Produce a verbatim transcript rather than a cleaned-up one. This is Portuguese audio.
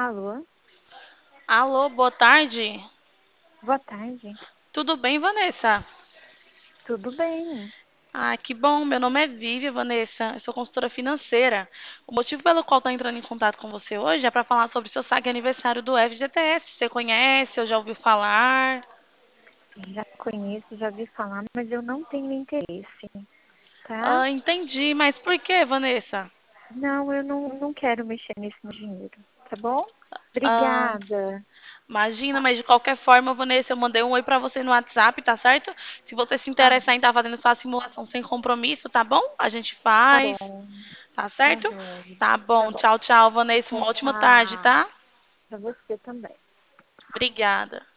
Alô? Alô, boa tarde. Boa tarde. Tudo bem, Vanessa? Tudo bem? Ah, que bom. Meu nome é Vivian, Vanessa. Eu sou consultora financeira. O motivo pelo qual estou entrando em contato com você hoje é para falar sobre o seu saque aniversário do F G T S. Você conhece ou já ouviu falar? Já conheço, já vi falar, mas eu não tenho interesse, tá? Ah, entendi. Mas por que, Vanessa? Não, eu não, não quero mexer nesse meu dinheiro, tá bom? Ah, Obrigada. imagina, mas de qualquer forma, Vanessa, eu mandei um oi para você no WhatsApp, tá certo? Se você se Tá, interessar em estar fazendo sua simulação sem compromisso, tá bom? A gente tá faz. bom, Tá tá certo? joia. Tá Tá bom. bom. Tchau, tchau, Vanessa. Uma ótima tarde, Tchau. tá? Pra você também. Obrigada.